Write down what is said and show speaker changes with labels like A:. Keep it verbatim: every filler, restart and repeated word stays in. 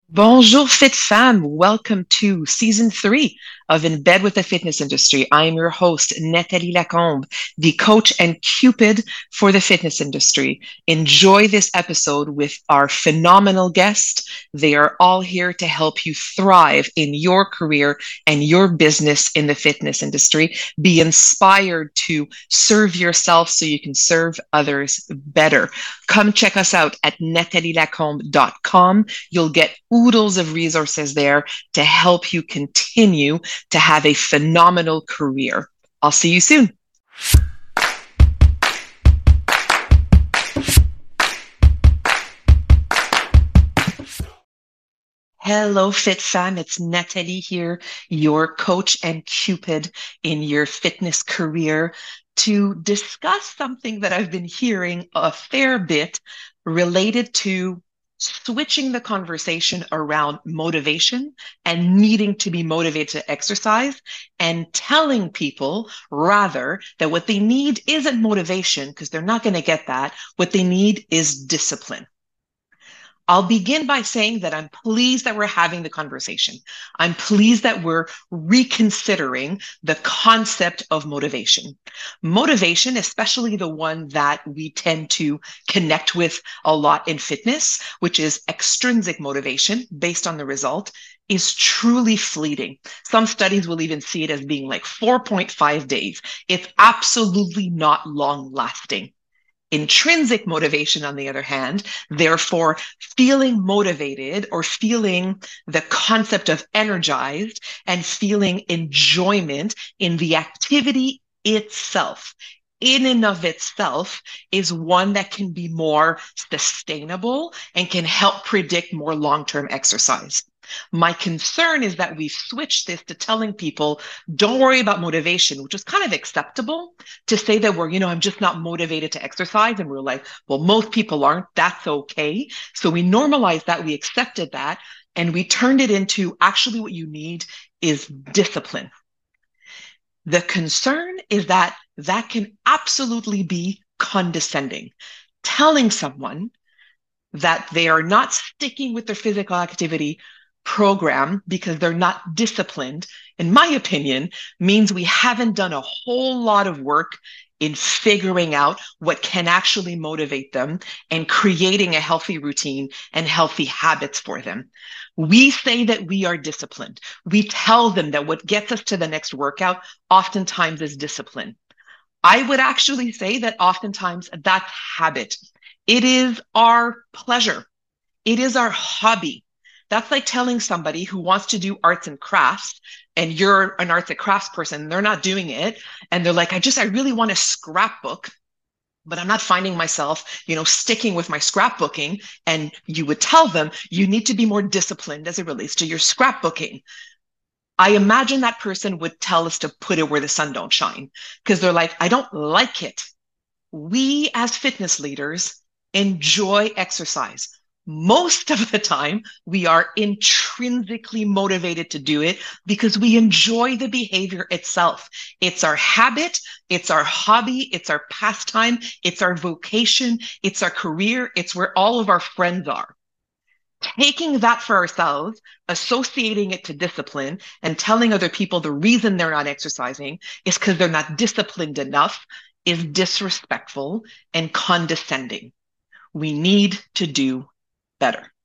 A: Bonjour, fit femme. Welcome to season three of In Bed with the Fitness Industry. I am your host, Nathalie Lacombe, the coach and cupid for the fitness industry. Enjoy this episode with our phenomenal guest. They are all here to help you thrive in your career and your business in the fitness industry. Be inspired to serve yourself so you can serve others better. Come check us out at nathalie lacombe dot com. You'll get oodles of resources there to help you continue to have a phenomenal career. I'll see you soon. Hello, Fit Fam. It's Nathalie here, your coach and cupid in your fitness career, to discuss something that I've been hearing a fair bit related to switching the conversation around motivation and needing to be motivated to exercise, and telling people rather that what they need isn't motivation, because they're not going to get that. What they need is discipline. I'll begin by saying that I'm pleased that we're having the conversation. I'm pleased that we're reconsidering the concept of motivation. Motivation, especially the one that we tend to connect with a lot in fitness, which is extrinsic motivation based on the result, is truly fleeting. Some studies will even see it as being like four point five days. It's absolutely not long lasting. Intrinsic motivation, on the other hand, therefore, feeling motivated or feeling the concept of energized and feeling enjoyment in the activity itself, in and of itself, is one that can be more sustainable and can help predict more long-term exercise. My concern is that we've switched this to telling people, don't worry about motivation, which is kind of acceptable to say that we're, you know, I'm just not motivated to exercise. And we're like, well, most people aren't. That's okay. So we normalized that, we accepted that, and we turned it into actually what you need is discipline. The concern is that that can absolutely be condescending. Telling someone that they are not sticking with their physical activity program because they're not disciplined, in my opinion, means we haven't done a whole lot of work in figuring out what can actually motivate them and creating a healthy routine and healthy habits for them. We say that we are disciplined. We tell them that what gets us to the next workout oftentimes is discipline. I would actually say that oftentimes that's habit. It is our pleasure. It is our hobby. That's like telling somebody who wants to do arts and crafts, and you're an arts and crafts person, they're not doing it. And they're like, I just, I really want to scrapbook, but I'm not finding myself, you know, sticking with my scrapbooking. And you would tell them, you need to be more disciplined as it relates to your scrapbooking. I imagine that person would tell us to put it where the sun don't shine, because they're like, I don't like it. We as fitness leaders enjoy exercise. Most of the time, we are intrinsically motivated to do it because we enjoy the behavior itself. It's our habit, it's our hobby, it's our pastime, it's our vocation, it's our career, it's where all of our friends are. Taking that for ourselves, associating it to discipline, and telling other people the reason they're not exercising is because they're not disciplined enough is disrespectful and condescending. We need to do better.